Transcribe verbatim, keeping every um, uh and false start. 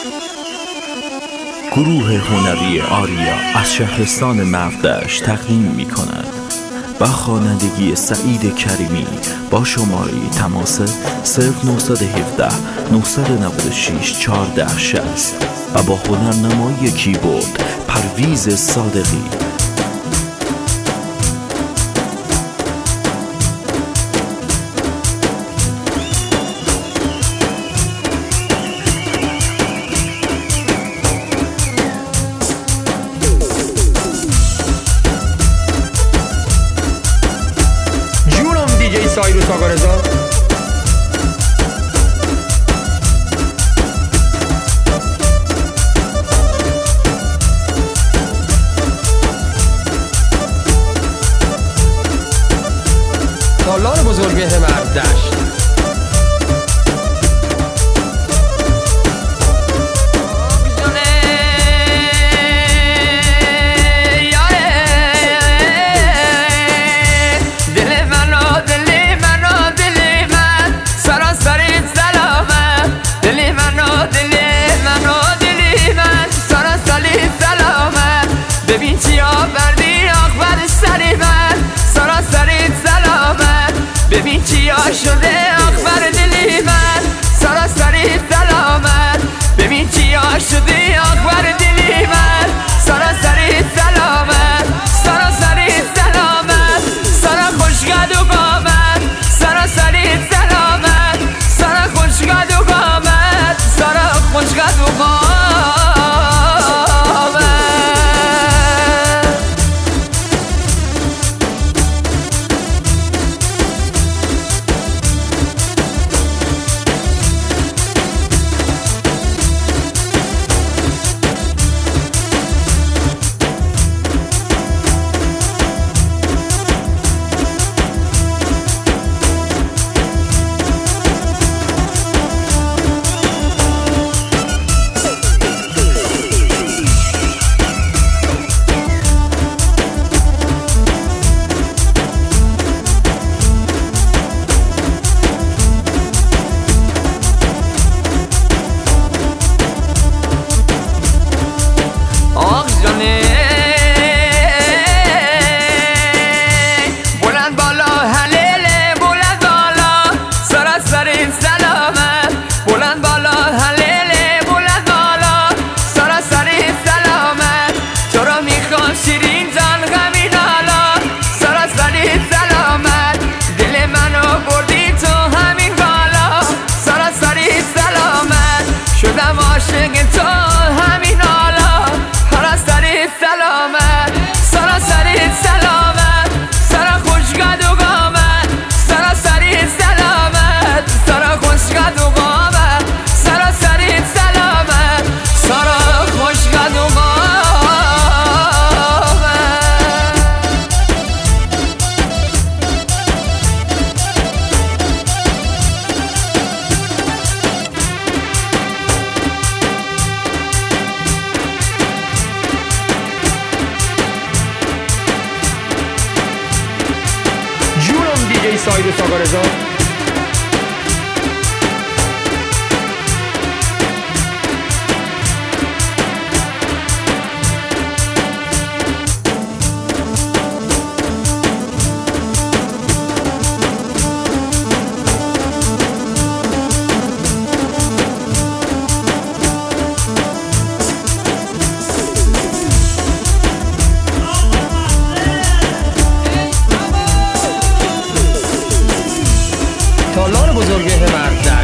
گروه هنری آریا از شهرستان مفدش تقدیم می کند با خوانندگی سعید کریمی با شماره تماس صفر نه یک هفت نه نه شش چهارده شصت و با هنرنمایی کیبورد پرویز صادقی. سایروس آقا رضا سالار بزرگه مردشت ببین چی آوردی آخبر سری من سراسری سلامت ببین چی شده آخبر دلی من سراسری سلامت ببین چی شده آخبر دلی من سراسری سلامت سراسری سلامت سرا خوشگد و قامت سراسری سلامت سرا خوشگد و قامت سرا خوشگد و قامت. بلند بالا هلیله بلند بالا سراسری سلامت بلند بالا هلیله بلند بالا سراسری سلامت تو رو میخوام شیرین جان غمی نالا سراسری سلامت دل منو بردی تو همین بالا سراسری سلامت شدم عاشق تو همین حالا سراسری سلامت سراسری سلامت سرا خوشگد و قامت سراسری سلامت سرا خوشگد و قامت سراسری سلامت سرا خوشگد و قامت. جونم دیجی سایروس آقا رضا سالار بزرگه مردشت